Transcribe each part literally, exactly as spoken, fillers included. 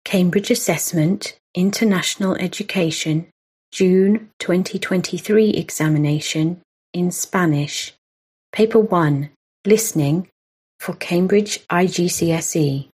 Cambridge Assessment, International Education, June twenty twenty-three examination in Spanish. Paper one, Listening for Cambridge I G C S E.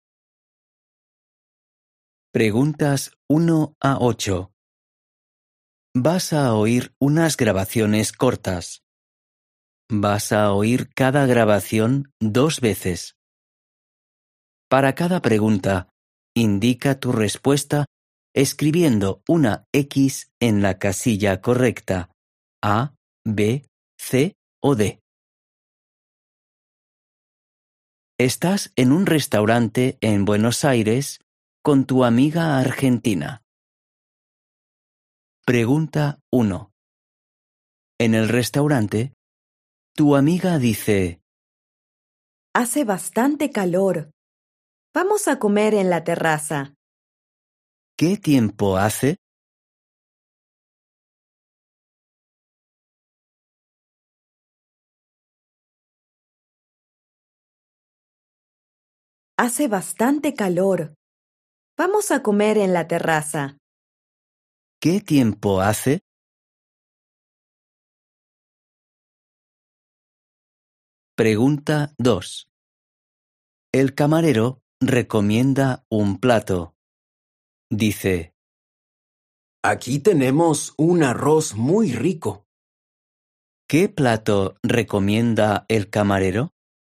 Preguntas uno a ocho. Vas a oír unas grabaciones cortas. Vas a oír cada grabación dos veces. Para cada pregunta, indica tu respuesta escribiendo una X en la casilla correcta, A, B, C o D. Estás en un restaurante en Buenos Aires con tu amiga argentina. Pregunta uno. En el restaurante, tu amiga dice: Hace bastante calor. Vamos a comer en la terraza. ¿Qué tiempo hace? Hace bastante calor. Vamos a comer en la terraza. ¿Qué tiempo hace? Pregunta dos. El camarero recomienda un plato. Dice: Aquí tenemos un arroz muy rico. ¿Qué plato recomienda el camarero?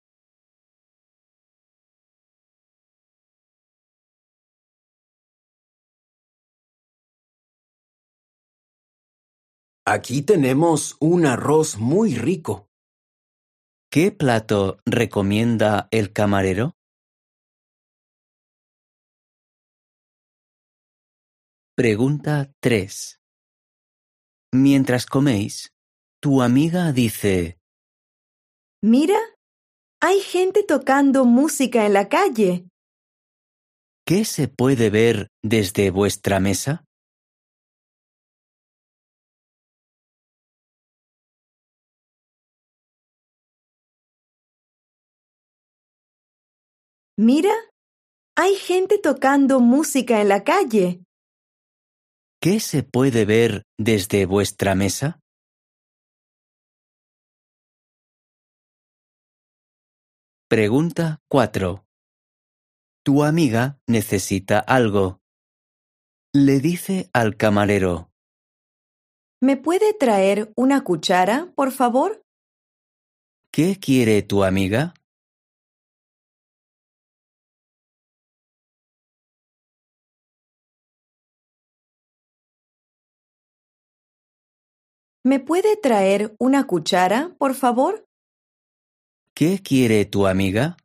Aquí tenemos un arroz muy rico. ¿Qué plato recomienda el camarero? Pregunta tres. Mientras coméis, tu amiga dice: Mira, hay gente tocando música en la calle. ¿Qué se puede ver desde vuestra mesa? Mira, hay gente tocando música en la calle. ¿Qué se puede ver desde vuestra mesa? Pregunta cuatro. Tu amiga necesita algo. Le dice al camarero: ¿Me puede traer una cuchara, por favor? ¿Qué quiere tu amiga? ¿Me puede traer una cuchara, por favor? ¿Qué quiere tu amiga?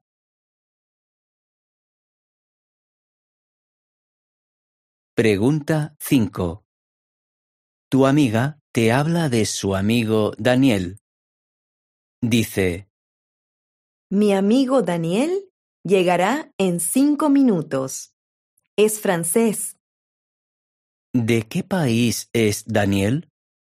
Pregunta cinco. Tu amiga te habla de su amigo Daniel. Dice: Mi amigo Daniel llegará en cinco minutos. Es francés. ¿De qué país es Daniel?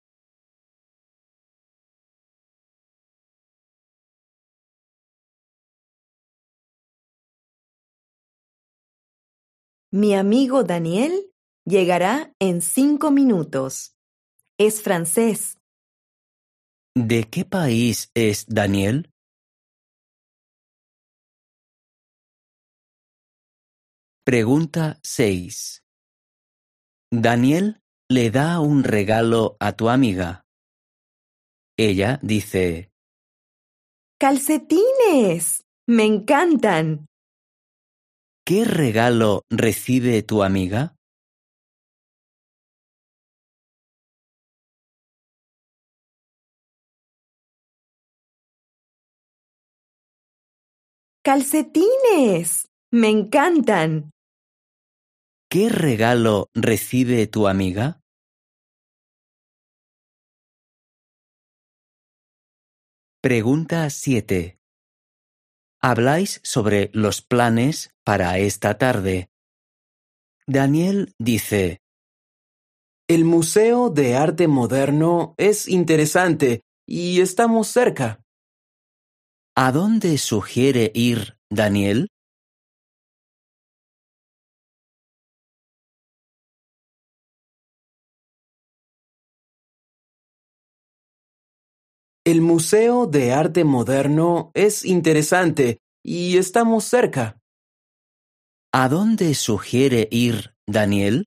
Mi amigo Daniel llegará en cinco minutos. Es francés. ¿De qué país es Daniel? Pregunta seis. Daniel le da un regalo a tu amiga. Ella dice: ¡Calcetines! ¡Me encantan! ¿Qué regalo recibe tu amiga? ¡Calcetines! ¡Me encantan! ¿Qué regalo recibe tu amiga? Pregunta siete. Habláis sobre los planes para esta tarde. Daniel dice: El Museo de Arte Moderno es interesante y estamos cerca. ¿A dónde sugiere ir Daniel? El Museo de Arte Moderno es interesante y estamos cerca. ¿A dónde sugiere ir Daniel?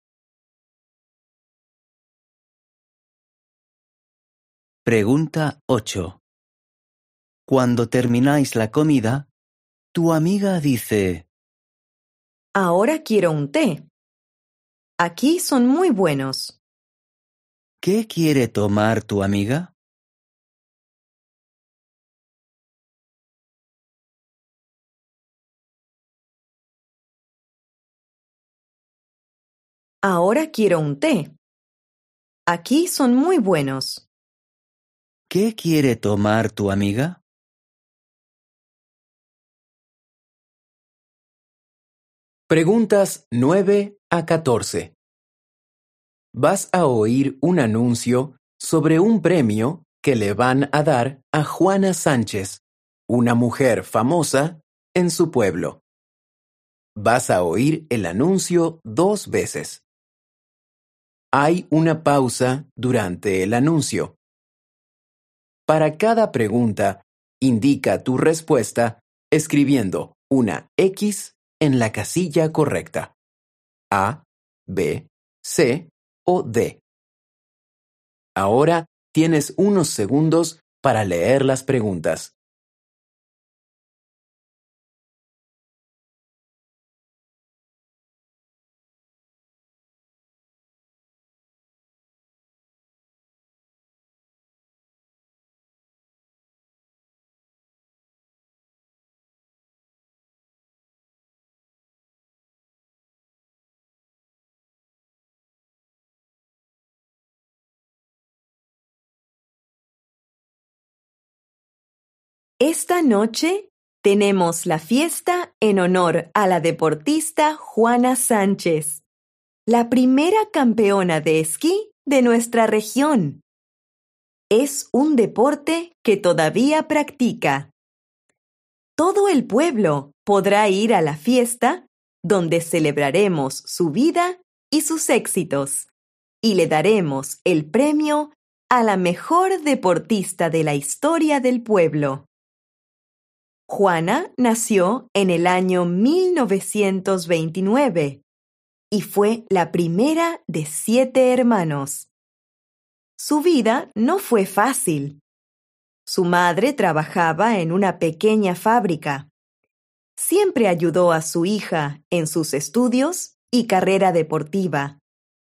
Pregunta ocho. Cuando termináis la comida, tu amiga dice: Ahora quiero un té. Aquí son muy buenos. ¿qué quiere tomar tu amiga? Ahora quiero un té. Aquí son muy buenos. ¿Qué quiere tomar tu amiga? Preguntas nueve a catorce. Vas a oír un anuncio sobre un premio que le van a dar a Juana Sánchez, una mujer famosa en su pueblo. Vas a oír el anuncio dos veces. Hay una pausa durante el anuncio. Para cada pregunta, indica tu respuesta escribiendo una X en la casilla correcta. A, B, C o D. Ahora tienes unos segundos para leer las preguntas. Esta noche tenemos la fiesta en honor a la deportista Juana Sánchez, la primera campeona de esquí de nuestra región. Es un deporte que todavía practica. Todo el pueblo podrá ir a la fiesta donde celebraremos su vida y sus éxitos y le daremos el premio a la mejor deportista de la historia del pueblo. Juana nació en el año mil novecientos veintinueve y fue la primera de siete hermanos. Su vida no fue fácil. Su madre trabajaba en una pequeña fábrica. Siempre ayudó a su hija en sus estudios y carrera deportiva.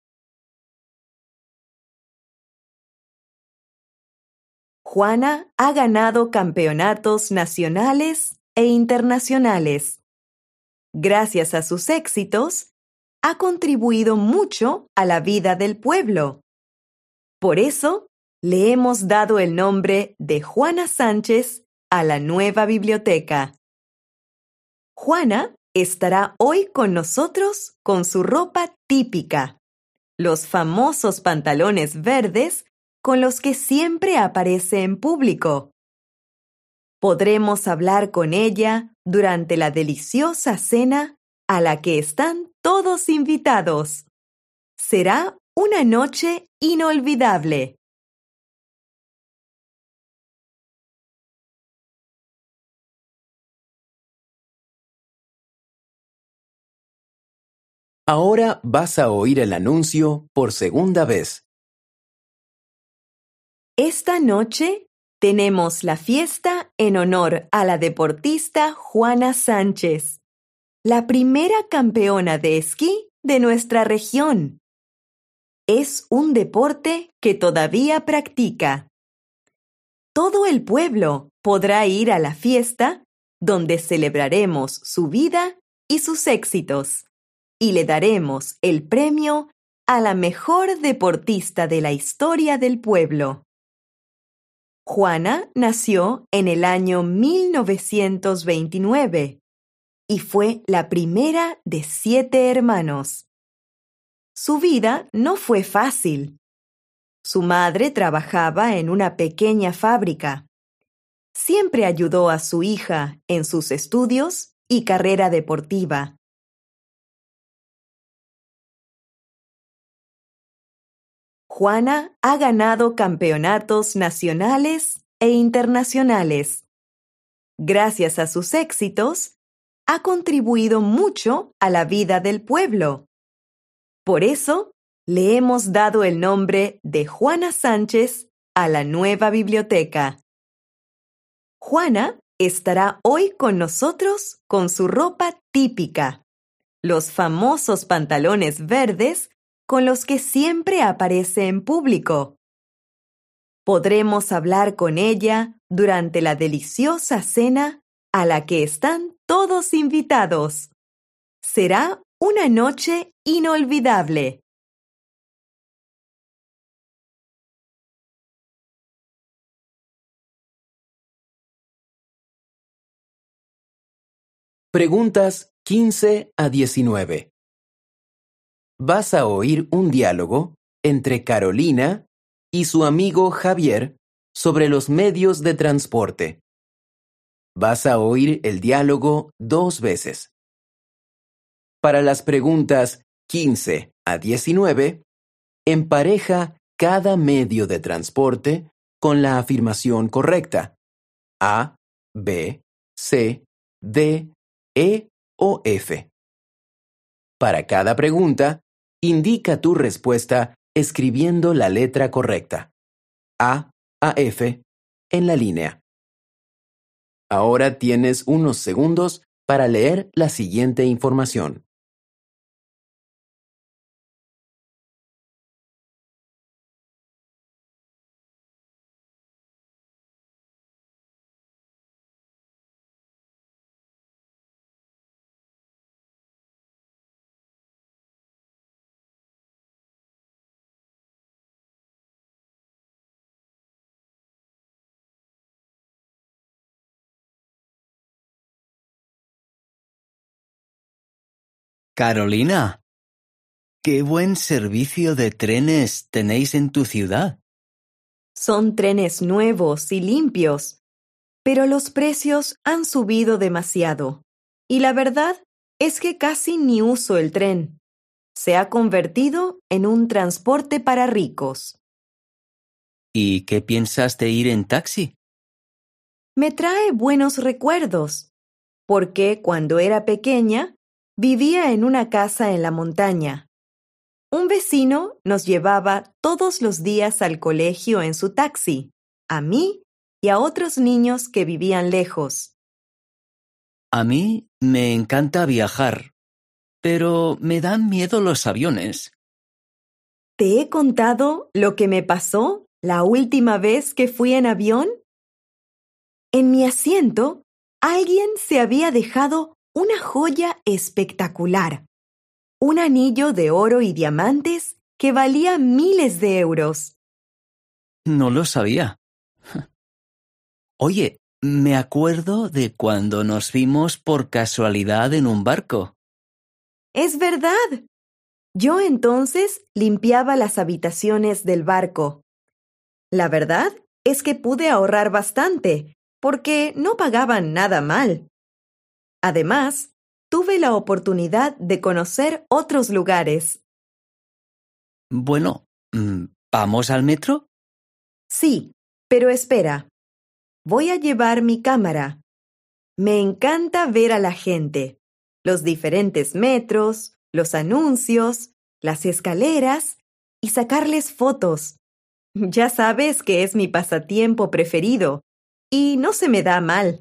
Juana ha ganado campeonatos nacionales e internacionales. Gracias a sus éxitos, ha contribuido mucho a la vida del pueblo. Por eso, le hemos dado el nombre de Juana Sánchez a la nueva biblioteca. Juana estará hoy con nosotros con su ropa típica, los famosos pantalones verdes con los que siempre aparece en público. Podremos hablar con ella durante la deliciosa cena a la que están todos invitados. Será una noche inolvidable. Ahora vas a oír el anuncio por segunda vez. Esta noche tenemos la fiesta en honor a la deportista Juana Sánchez, la primera campeona de esquí de nuestra región. Es un deporte que todavía practica. Todo el pueblo podrá ir a la fiesta donde celebraremos su vida y sus éxitos y le daremos el premio a la mejor deportista de la historia del pueblo. Juana nació en el año mil novecientos veintinueve y fue la primera de siete hermanos. Su vida no fue fácil. Su madre trabajaba en una pequeña fábrica. Siempre ayudó a su hija en sus estudios y carrera deportiva. Juana ha ganado campeonatos nacionales e internacionales. Gracias a sus éxitos, ha contribuido mucho a la vida del pueblo. Por eso, le hemos dado el nombre de Juana Sánchez a la nueva biblioteca. Juana estará hoy con nosotros con su ropa típica, los famosos pantalones verdes con los que siempre aparece en público. Podremos hablar con ella durante la deliciosa cena a la que están todos invitados. Será una noche inolvidable. Preguntas quince a diecinueve. Vas a oír un diálogo entre Carolina y su amigo Javier sobre los medios de transporte. Vas a oír el diálogo dos veces. Para las preguntas quince a diecinueve, empareja cada medio de transporte con la afirmación correcta: A, B, C, D, E o F. Para cada pregunta, indica tu respuesta escribiendo la letra correcta, A a F, en la línea. Ahora tienes unos segundos para leer la siguiente información. Carolina, qué buen servicio de trenes tenéis en tu ciudad. Son trenes nuevos y limpios, pero los precios han subido demasiado. Y la verdad es que casi ni uso el tren. Se ha convertido en un transporte para ricos. ¿Y qué piensas de ir en taxi? Me trae buenos recuerdos, porque cuando era pequeña vivía en una casa en la montaña. Un vecino nos llevaba todos los días al colegio en su taxi, a mí y a otros niños que vivían lejos. A mí me encanta viajar, pero me dan miedo los aviones. ¿Te he contado lo que me pasó la última vez que fui en avión? En mi asiento, alguien se había dejado una joya espectacular, un anillo de oro y diamantes que valía miles de euros. No lo sabía. Oye, me acuerdo de cuando nos vimos por casualidad en un barco. Es verdad. Yo entonces limpiaba las habitaciones del barco. La verdad es que pude ahorrar bastante, porque no pagaban nada mal. Además, tuve la oportunidad de conocer otros lugares. Bueno, ¿vamos al metro? Sí, pero espera. Voy a llevar mi cámara. Me encanta ver a la gente, los diferentes metros, los anuncios, las escaleras y sacarles fotos. Ya sabes que es mi pasatiempo preferido y no se me da mal.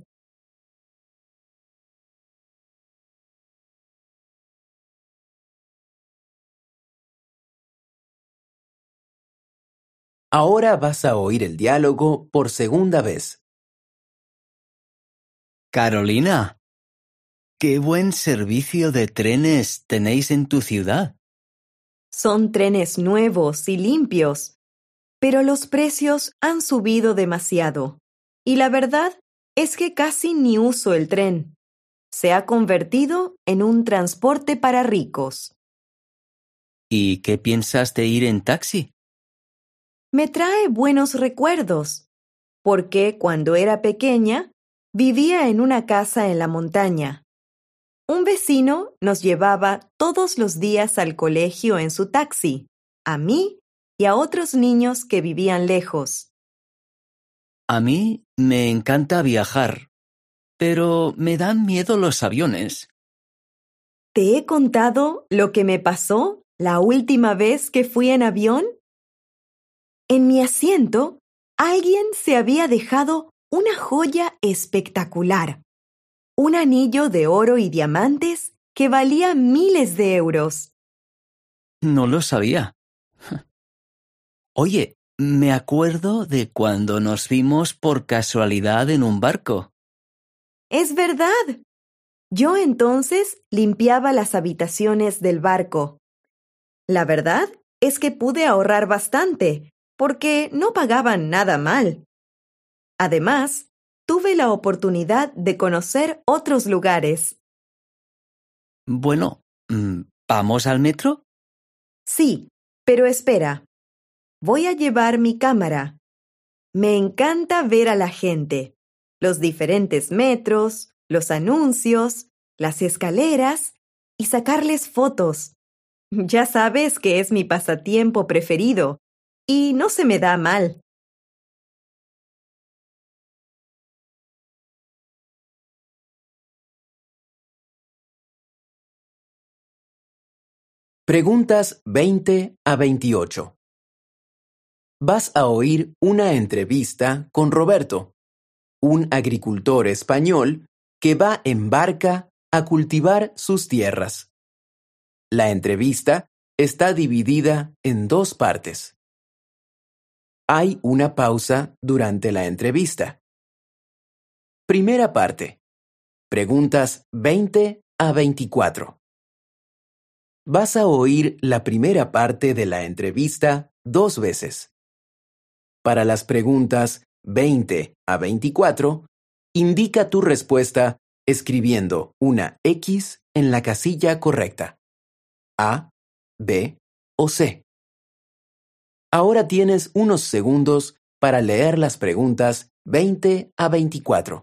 Ahora vas a oír el diálogo por segunda vez. Carolina, qué buen servicio de trenes tenéis en tu ciudad. Son trenes nuevos y limpios, pero los precios han subido demasiado. Y la verdad es que casi ni uso el tren. Se ha convertido en un transporte para ricos. ¿Y qué piensas de ir en taxi? Me trae buenos recuerdos, porque cuando era pequeña vivía en una casa en la montaña. Un vecino nos llevaba todos los días al colegio en su taxi, a mí y a otros niños que vivían lejos. A mí me encanta viajar, pero me dan miedo los aviones. ¿Te he contado lo que me pasó la última vez que fui en avión? En mi asiento, alguien se había dejado una joya espectacular, un anillo de oro y diamantes que valía miles de euros. No lo sabía. Oye, me acuerdo de cuando nos vimos por casualidad en un barco. Es verdad. Yo entonces limpiaba las habitaciones del barco. La verdad es que pude ahorrar bastante, porque no pagaban nada mal. Además, tuve la oportunidad de conocer otros lugares. Bueno, ¿vamos al metro? Sí, pero espera. Voy a llevar mi cámara. Me encanta ver a la gente, los diferentes metros, los anuncios, las escaleras y sacarles fotos. Ya sabes que es mi pasatiempo preferido y no se me da mal. Preguntas veinte a veintiocho. Vas a oír una entrevista con Roberto, un agricultor español que va en barca a cultivar sus tierras. La entrevista está dividida en dos partes. Hay una pausa durante la entrevista. Primera parte. Preguntas veinte a veinticuatro. Vas a oír la primera parte de la entrevista dos veces. Para las preguntas veinte a veinticuatro, indica tu respuesta escribiendo una X en la casilla correcta. A, B o C. Ahora tienes unos segundos para leer las preguntas veinte a veinticuatro.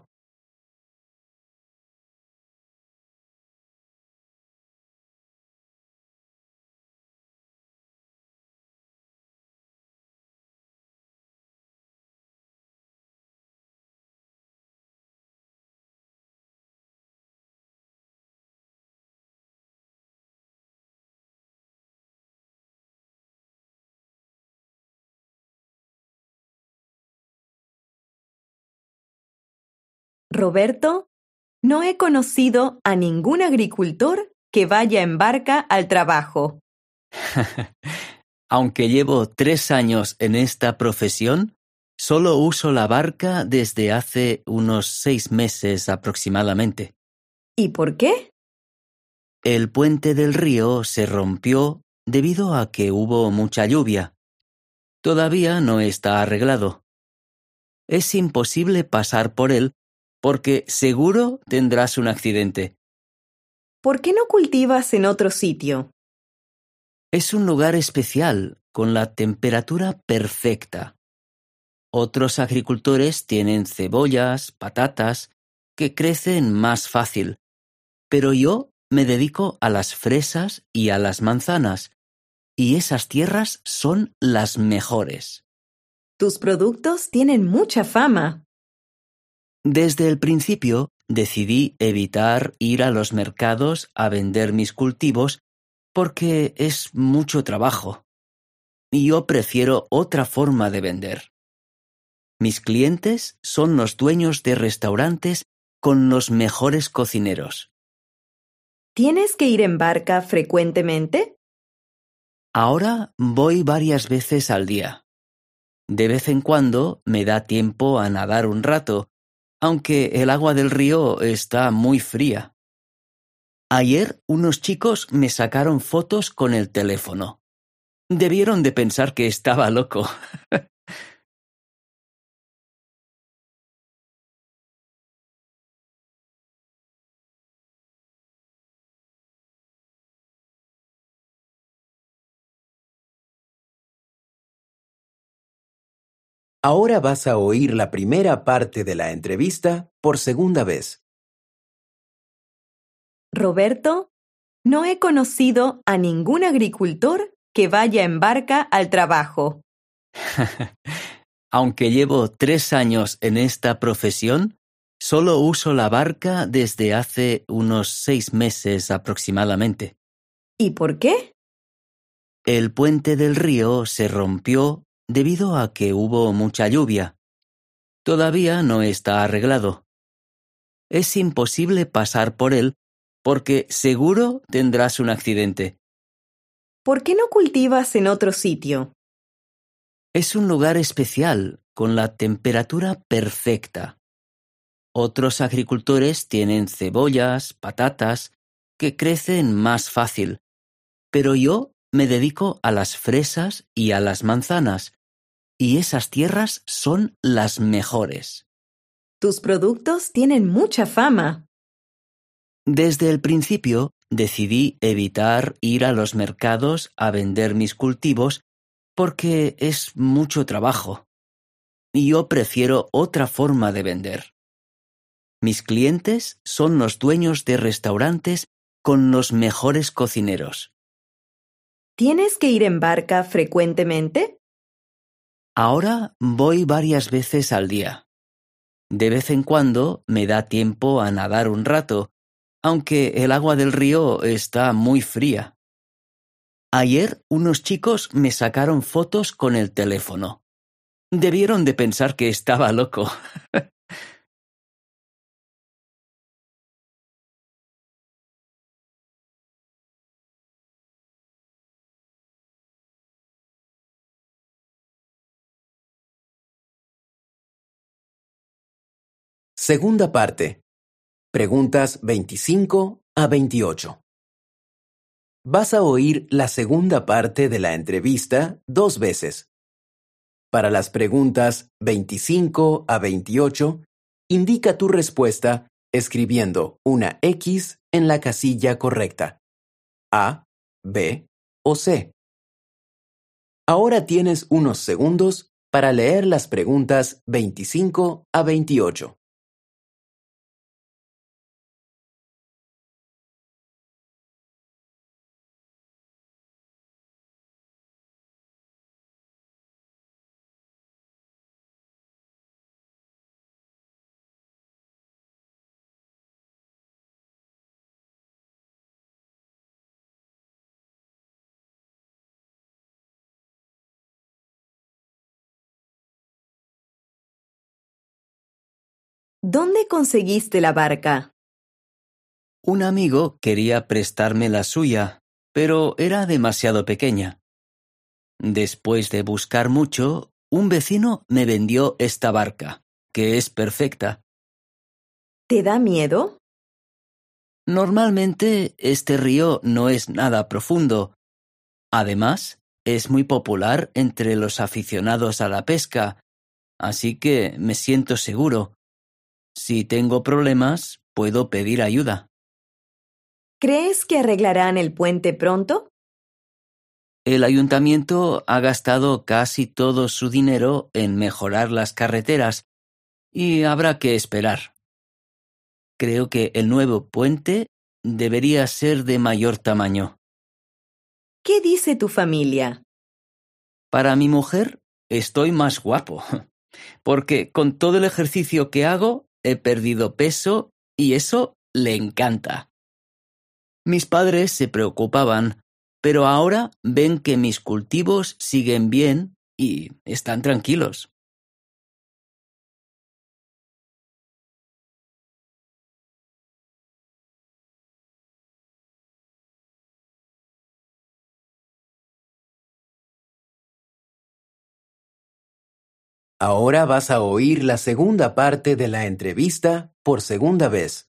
Roberto, no he conocido a ningún agricultor que vaya en barca al trabajo. Aunque llevo tres años en esta profesión, solo uso la barca desde hace unos seis meses aproximadamente. ¿Y por qué? El puente del río se rompió debido a que hubo mucha lluvia. Todavía no está arreglado. Es imposible pasar por él porque seguro tendrás un accidente. ¿Por qué no cultivas en otro sitio? Es un lugar especial, con la temperatura perfecta. Otros agricultores tienen cebollas, patatas, que crecen más fácil, pero yo me dedico a las fresas y a las manzanas, y esas tierras son las mejores. Tus productos tienen mucha fama. Desde el principio decidí evitar ir a los mercados a vender mis cultivos porque es mucho trabajo. Y yo prefiero otra forma de vender. Mis clientes son los dueños de restaurantes con los mejores cocineros. ¿Tienes que ir en barca frecuentemente? Ahora voy varias veces al día. De vez en cuando me da tiempo a nadar un rato, aunque el agua del río está muy fría. Ayer unos chicos me sacaron fotos con el teléfono. Debieron de pensar que estaba loco. Ahora vas a oír la primera parte de la entrevista por segunda vez. Roberto, no he conocido a ningún agricultor que vaya en barca al trabajo. Aunque llevo tres años en esta profesión, solo uso la barca desde hace unos seis meses aproximadamente. ¿Y por qué? El puente del río se rompió debido a que hubo mucha lluvia. Todavía no está arreglado. Es imposible pasar por él porque seguro tendrás un accidente. ¿Por qué no cultivas en otro sitio? Es un lugar especial, con la temperatura perfecta. Otros agricultores tienen cebollas, patatas, que crecen más fácil, pero yo me dedico a las fresas y a las manzanas, y esas tierras son las mejores. Tus productos tienen mucha fama. Desde el principio decidí evitar ir a los mercados a vender mis cultivos porque es mucho trabajo. Y yo prefiero otra forma de vender. Mis clientes son los dueños de restaurantes con los mejores cocineros. ¿Tienes que ir en barca frecuentemente? Ahora voy varias veces al día. De vez en cuando me da tiempo a nadar un rato, aunque el agua del río está muy fría. Ayer unos chicos me sacaron fotos con el teléfono. Debieron de pensar que estaba loco. Segunda parte. Preguntas veinticinco a veintiocho. Vas a oír la segunda parte de la entrevista dos veces. Para las preguntas veinticinco a veintiocho, indica tu respuesta escribiendo una X en la casilla correcta. A, B o C. Ahora tienes unos segundos para leer las preguntas veinticinco a veintiocho. ¿Dónde conseguiste la barca? Un amigo quería prestarme la suya, pero era demasiado pequeña. Después de buscar mucho, un vecino me vendió esta barca, que es perfecta. ¿Te da miedo? Normalmente este río no es nada profundo. Además, es muy popular entre los aficionados a la pesca, así que me siento seguro. Si tengo problemas, puedo pedir ayuda. ¿Crees que arreglarán el puente pronto? El ayuntamiento ha gastado casi todo su dinero en mejorar las carreteras y habrá que esperar. Creo que el nuevo puente debería ser de mayor tamaño. ¿Qué dice tu familia? Para mi mujer, estoy más guapo, porque con todo el ejercicio que hago, he perdido peso y eso le encanta. Mis padres se preocupaban, pero ahora ven que mis cultivos siguen bien y están tranquilos. Ahora vas a oír la segunda parte de la entrevista por segunda vez.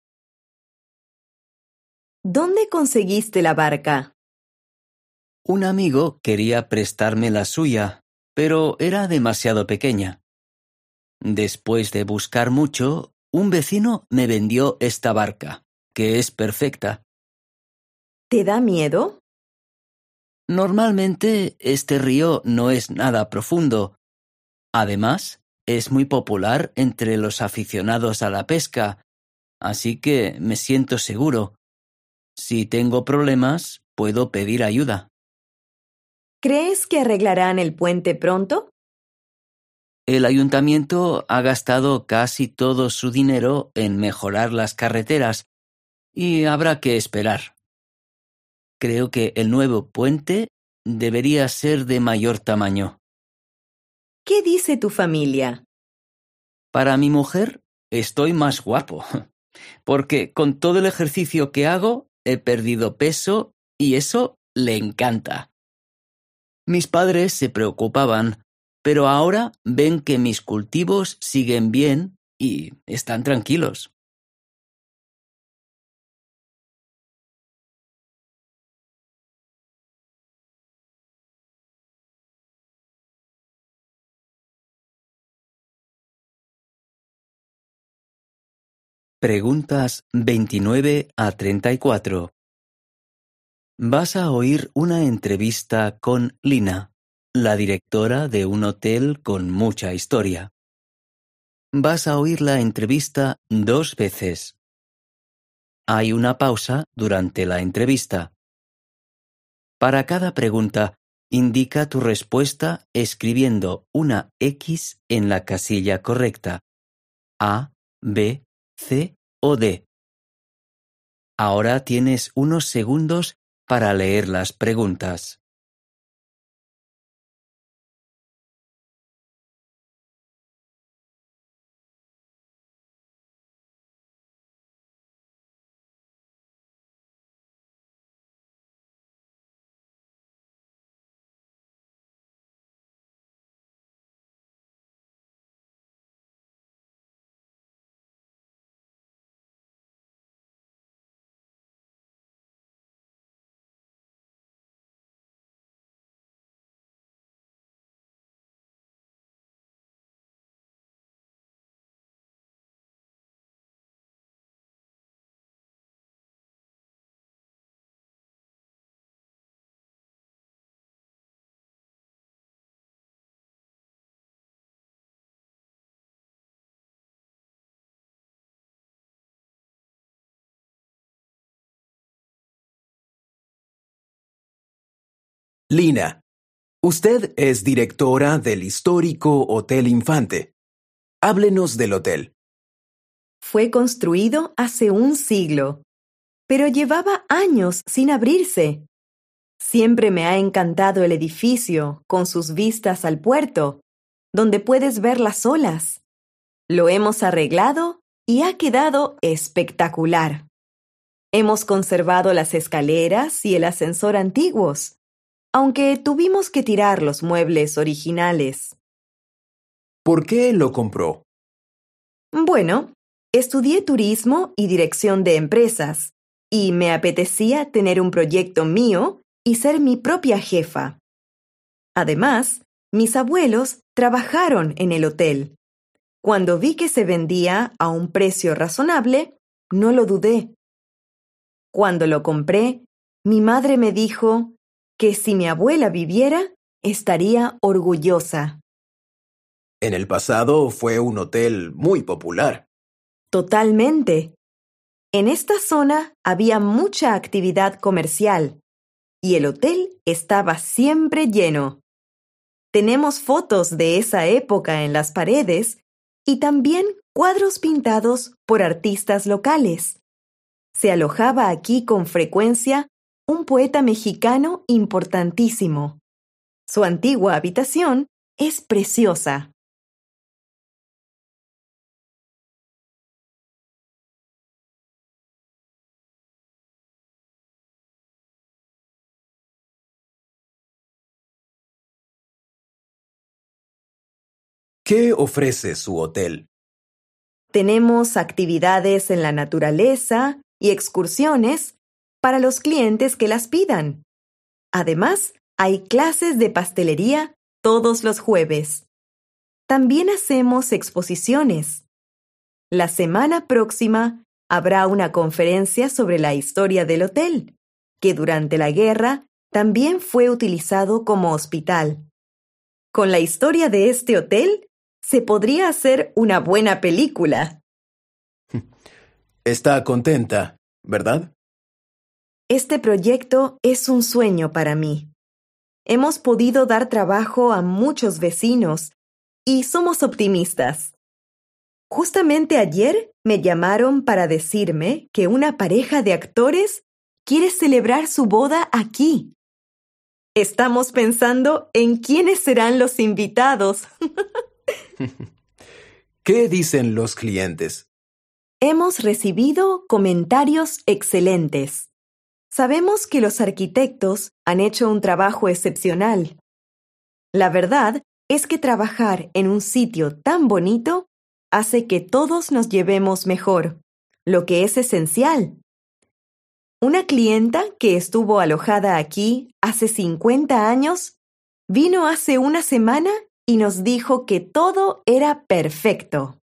¿Dónde conseguiste la barca? Un amigo quería prestarme la suya, pero era demasiado pequeña. Después de buscar mucho, un vecino me vendió esta barca, que es perfecta. ¿Te da miedo? Normalmente este río no es nada profundo. Además, es muy popular entre los aficionados a la pesca, así que me siento seguro. Si tengo problemas, puedo pedir ayuda. ¿Crees que arreglarán el puente pronto? El ayuntamiento ha gastado casi todo su dinero en mejorar las carreteras y habrá que esperar. Creo que el nuevo puente debería ser de mayor tamaño. ¿Qué dice tu familia? Para mi mujer, estoy más guapo, porque con todo el ejercicio que hago, he perdido peso y eso le encanta. Mis padres se preocupaban, pero ahora ven que mis cultivos siguen bien y están tranquilos. Preguntas veintinueve a treinta y cuatro. Vas a oír una entrevista con Lina, la directora de un hotel con mucha historia. Vas a oír la entrevista dos veces. Hay una pausa durante la entrevista. Para cada pregunta, indica tu respuesta escribiendo una X en la casilla correcta. A, B, C o D. Ahora tienes unos segundos para leer las preguntas. Lina, usted es directora del histórico Hotel Infante. Háblenos del hotel. Fue construido hace un siglo, pero llevaba años sin abrirse. Siempre me ha encantado el edificio con sus vistas al puerto, donde puedes ver las olas. Lo hemos arreglado y ha quedado espectacular. Hemos conservado las escaleras y el ascensor antiguos, aunque tuvimos que tirar los muebles originales. ¿Por qué lo compró? Bueno, estudié turismo y dirección de empresas, y me apetecía tener un proyecto mío y ser mi propia jefa. Además, mis abuelos trabajaron en el hotel. Cuando vi que se vendía a un precio razonable, no lo dudé. Cuando lo compré, mi madre me dijo que si mi abuela viviera, estaría orgullosa. En el pasado fue un hotel muy popular. Totalmente. En esta zona había mucha actividad comercial y el hotel estaba siempre lleno. Tenemos fotos de esa época en las paredes y también cuadros pintados por artistas locales. Se alojaba aquí con frecuencia un poeta mexicano importantísimo. Su antigua habitación es preciosa. ¿Qué ofrece su hotel? Tenemos actividades en la naturaleza y excursiones para los clientes que las pidan. Además, hay clases de pastelería todos los jueves. También hacemos exposiciones. La semana próxima habrá una conferencia sobre la historia del hotel, que durante la guerra también fue utilizado como hospital. Con la historia de este hotel, se podría hacer una buena película. Está contenta, ¿verdad? Este proyecto es un sueño para mí. Hemos podido dar trabajo a muchos vecinos y somos optimistas. Justamente ayer me llamaron para decirme que una pareja de actores quiere celebrar su boda aquí. Estamos pensando en quiénes serán los invitados. ¿Qué dicen los clientes? Hemos recibido comentarios excelentes. Sabemos que los arquitectos han hecho un trabajo excepcional. La verdad es que trabajar en un sitio tan bonito hace que todos nos llevemos mejor, lo que es esencial. Una clienta que estuvo alojada aquí hace cincuenta años vino hace una semana y nos dijo que todo era perfecto.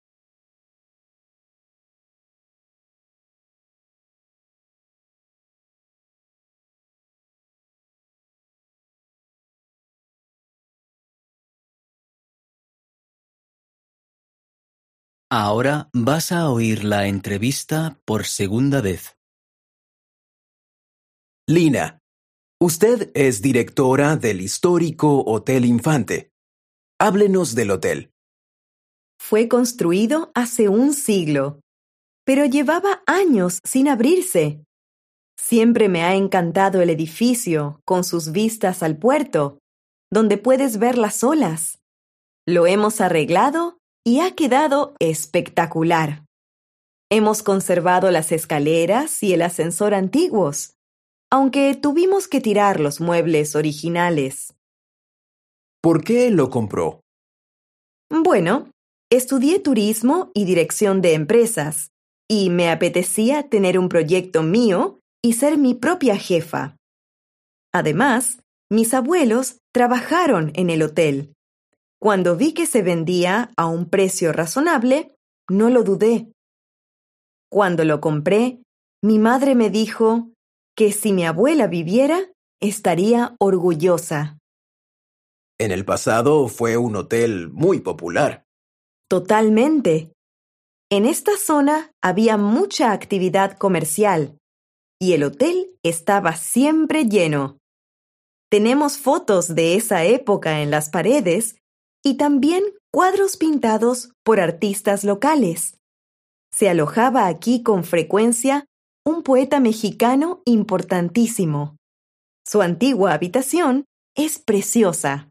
Ahora vas a oír la entrevista por segunda vez. Lina, usted es directora del histórico Hotel Infante. Háblenos del hotel. Fue construido hace un siglo, pero llevaba años sin abrirse. Siempre me ha encantado el edificio con sus vistas al puerto, donde puedes ver las olas. Lo hemos arreglado y ha quedado espectacular. Hemos conservado las escaleras y el ascensor antiguos, aunque tuvimos que tirar los muebles originales. ¿Por qué lo compró? Bueno, estudié turismo y dirección de empresas, y me apetecía tener un proyecto mío y ser mi propia jefa. Además, mis abuelos trabajaron en el hotel. Cuando vi que se vendía a un precio razonable, no lo dudé. Cuando lo compré, mi madre me dijo que si mi abuela viviera, estaría orgullosa. En el pasado fue un hotel muy popular. Totalmente. En esta zona había mucha actividad comercial y el hotel estaba siempre lleno. Tenemos fotos de esa época en las paredes y también cuadros pintados por artistas locales. Se alojaba aquí con frecuencia un poeta mexicano importantísimo. Su antigua habitación es preciosa.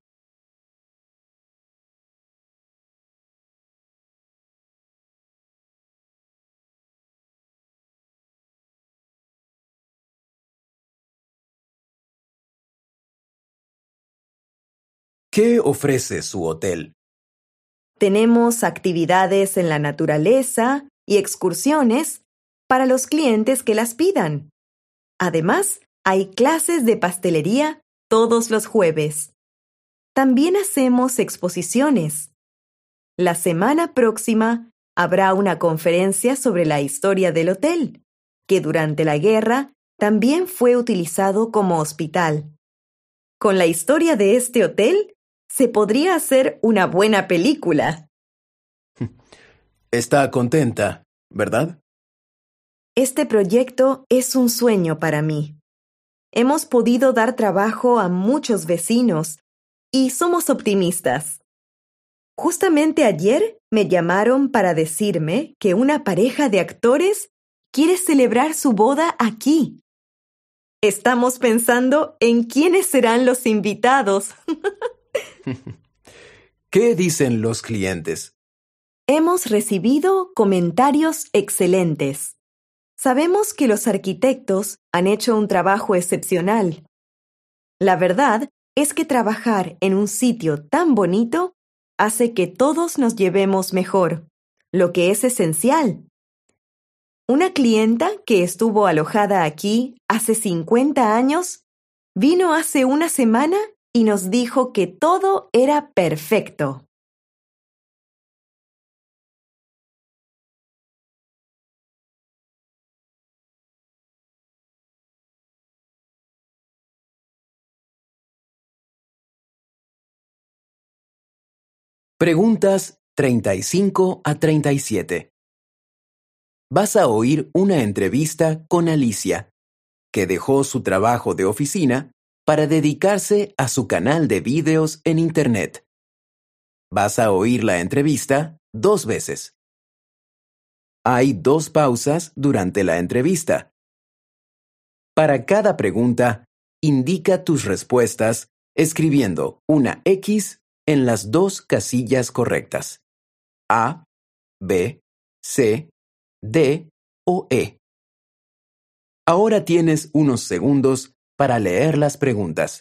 ¿Qué ofrece su hotel? Tenemos actividades en la naturaleza y excursiones para los clientes que las pidan. Además, hay clases de pastelería todos los jueves. También hacemos exposiciones. La semana próxima habrá una conferencia sobre la historia del hotel, que durante la guerra también fue utilizado como hospital. Con la historia de este hotel, se podría hacer una buena película. Está contenta, ¿verdad? Este proyecto es un sueño para mí. Hemos podido dar trabajo a muchos vecinos y somos optimistas. Justamente ayer me llamaron para decirme que una pareja de actores quiere celebrar su boda aquí. Estamos pensando en quiénes serán los invitados. ¿Qué dicen los clientes? Hemos recibido comentarios excelentes. Sabemos que los arquitectos han hecho un trabajo excepcional. La verdad es que trabajar en un sitio tan bonito hace que todos nos llevemos mejor, lo que es esencial. Una clienta que estuvo alojada aquí hace cincuenta años vino hace una semana y nos dijo que todo era perfecto. Preguntas treinta y cinco a treinta y siete. Vas a oír una entrevista con Alicia, que dejó su trabajo de oficina para dedicarse a su canal de vídeos en Internet. Vas a oír la entrevista dos veces. Hay dos pausas durante la entrevista. Para cada pregunta, indica tus respuestas escribiendo una X en las dos casillas correctas. A, B, C, D o E. Ahora tienes unos segundos para leer las preguntas.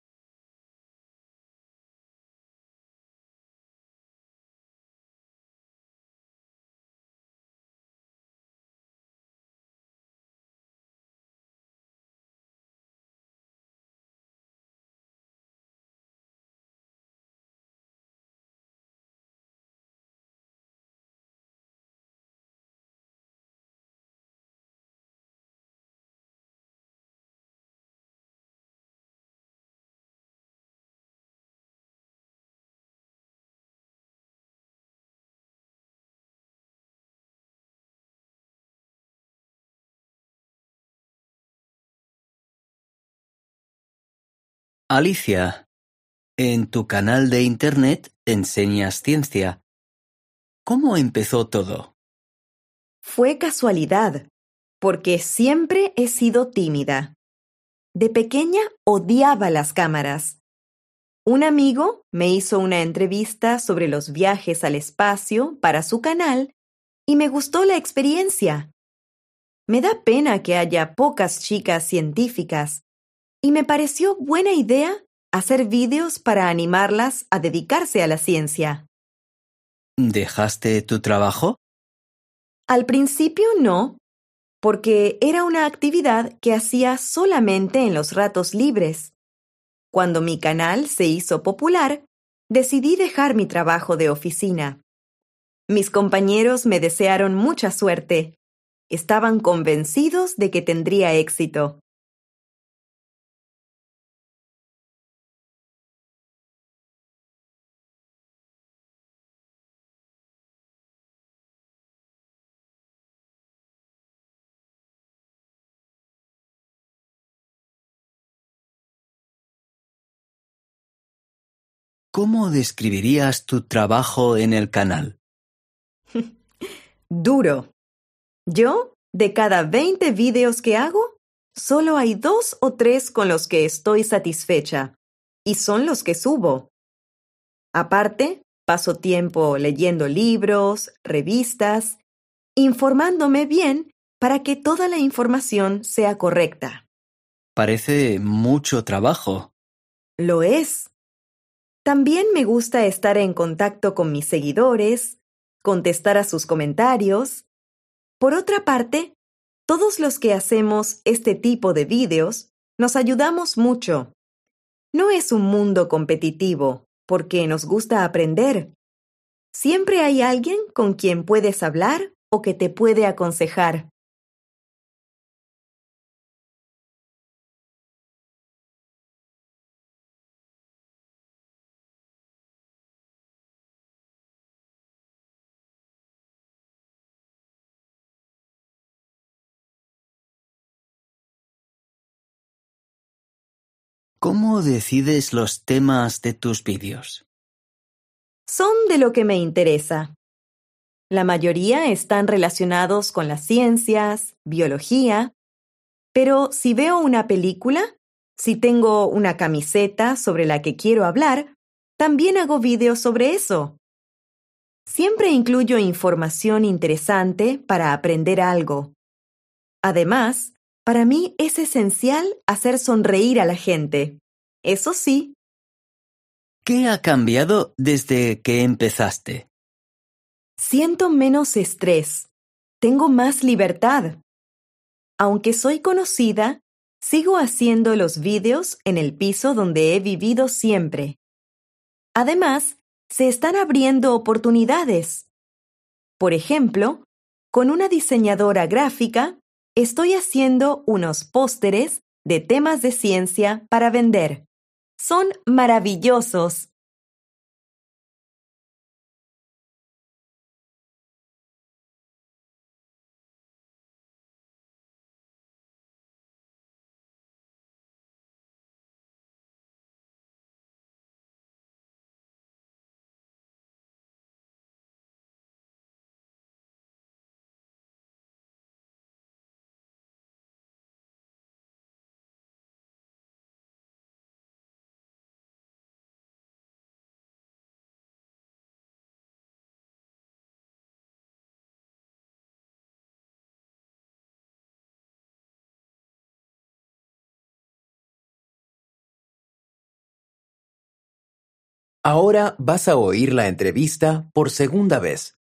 Alicia, en tu canal de Internet enseñas ciencia. ¿Cómo empezó todo? Fue casualidad, porque siempre he sido tímida. De pequeña odiaba las cámaras. Un amigo me hizo una entrevista sobre los viajes al espacio para su canal y me gustó la experiencia. Me da pena que haya pocas chicas científicas y me pareció buena idea hacer vídeos para animarlas a dedicarse a la ciencia. ¿Dejaste tu trabajo? Al principio no, porque era una actividad que hacía solamente en los ratos libres. Cuando mi canal se hizo popular, decidí dejar mi trabajo de oficina. Mis compañeros me desearon mucha suerte. Estaban convencidos de que tendría éxito. ¿Cómo describirías tu trabajo en el canal? Duro. Yo, de cada veinte vídeos que hago, solo hay dos o tres con los que estoy satisfecha, y son los que subo. Aparte, paso tiempo leyendo libros, revistas, informándome bien para que toda la información sea correcta. Parece mucho trabajo. Lo es. También me gusta estar en contacto con mis seguidores, contestar a sus comentarios. Por otra parte, todos los que hacemos este tipo de vídeos nos ayudamos mucho. No es un mundo competitivo, porque nos gusta aprender. Siempre hay alguien con quien puedes hablar o que te puede aconsejar. ¿Cómo decides los temas de tus vídeos? Son de lo que me interesa. La mayoría están relacionados con las ciencias, biología, pero si veo una película, si tengo una camiseta sobre la que quiero hablar, también hago vídeos sobre eso. Siempre incluyo información interesante para aprender algo. Además, para mí es esencial hacer sonreír a la gente. Eso sí. ¿Qué ha cambiado desde que empezaste? Siento menos estrés. Tengo más libertad. Aunque soy conocida, sigo haciendo los vídeos en el piso donde he vivido siempre. Además, se están abriendo oportunidades. Por ejemplo, con una diseñadora gráfica, estoy haciendo unos pósteres de temas de ciencia para vender. Son maravillosos. Ahora vas a oír la entrevista por segunda vez.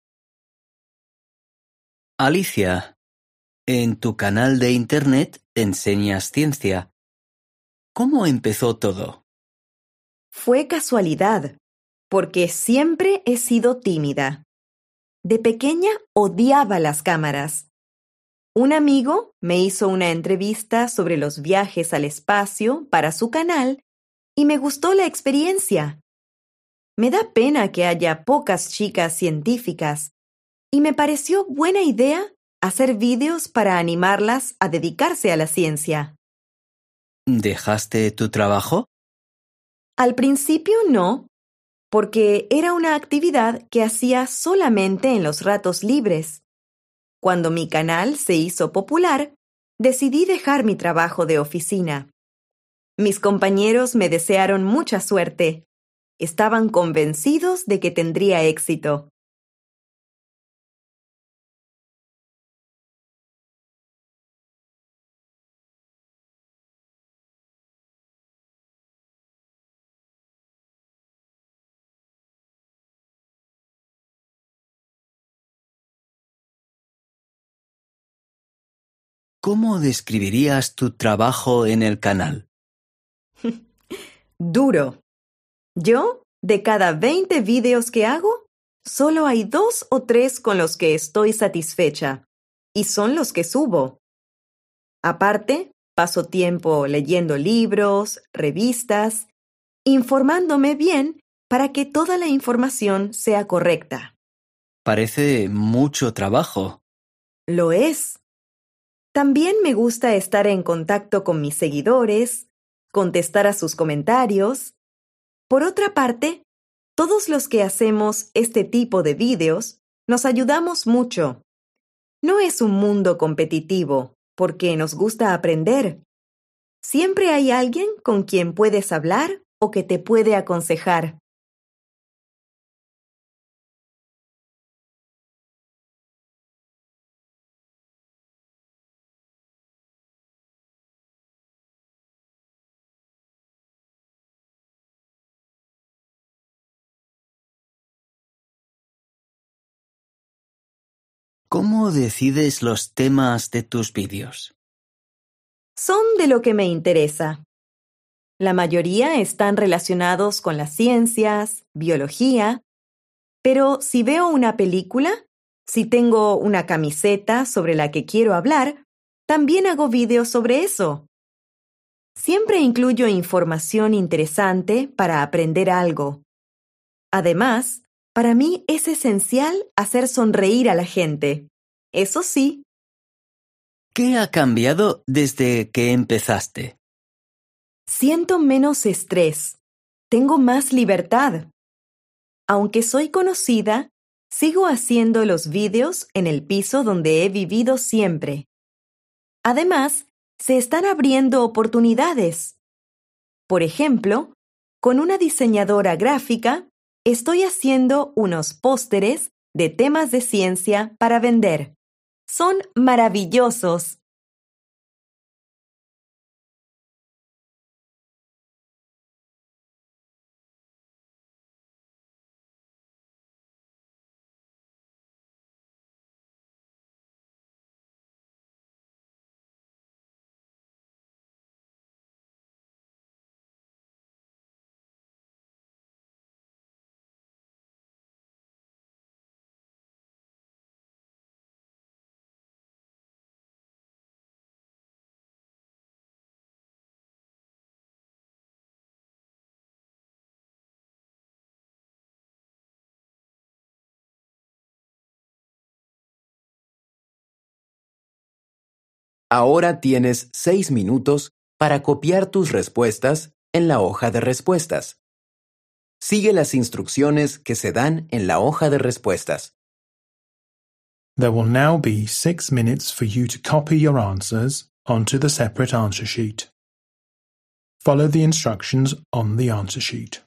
Alicia, en tu canal de internet enseñas ciencia. ¿Cómo empezó todo? Fue casualidad, porque siempre he sido tímida. De pequeña odiaba las cámaras. Un amigo me hizo una entrevista sobre los viajes al espacio para su canal y me gustó la experiencia. Me da pena que haya pocas chicas científicas y me pareció buena idea hacer vídeos para animarlas a dedicarse a la ciencia. ¿Dejaste tu trabajo? Al principio no, porque era una actividad que hacía solamente en los ratos libres. Cuando mi canal se hizo popular, decidí dejar mi trabajo de oficina. Mis compañeros me desearon mucha suerte. Estaban convencidos de que tendría éxito. ¿Cómo describirías tu trabajo en el canal? Duro. Yo, de cada veinte vídeos que hago, solo hay dos o tres con los que estoy satisfecha, y son los que subo. Aparte, paso tiempo leyendo libros, revistas, informándome bien para que toda la información sea correcta. Parece mucho trabajo. Lo es. También me gusta estar en contacto con mis seguidores, contestar a sus comentarios. Por otra parte, todos los que hacemos este tipo de vídeos nos ayudamos mucho. No es un mundo competitivo, porque nos gusta aprender. Siempre hay alguien con quien puedes hablar o que te puede aconsejar. ¿Cómo decides los temas de tus vídeos? Son de lo que me interesa. La mayoría están relacionados con las ciencias, biología, pero si veo una película, si tengo una camiseta sobre la que quiero hablar, también hago vídeos sobre eso. Siempre incluyo información interesante para aprender algo. Además, para mí es esencial hacer sonreír a la gente. Eso sí. ¿Qué ha cambiado desde que empezaste? Siento menos estrés. Tengo más libertad. Aunque soy conocida, sigo haciendo los vídeos en el piso donde he vivido siempre. Además, se están abriendo oportunidades. Por ejemplo, con una diseñadora gráfica, estoy haciendo unos pósteres de temas de ciencia para vender. Son maravillosos. Ahora tienes seis minutos para copiar tus respuestas en la hoja de respuestas. Sigue las instrucciones que se dan en la hoja de respuestas. There will now be six minutes for you to copy your answers onto the separate answer sheet. Follow the instructions on the answer sheet.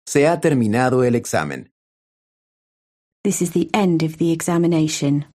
Se ha terminado el examen. This is the end of the examination.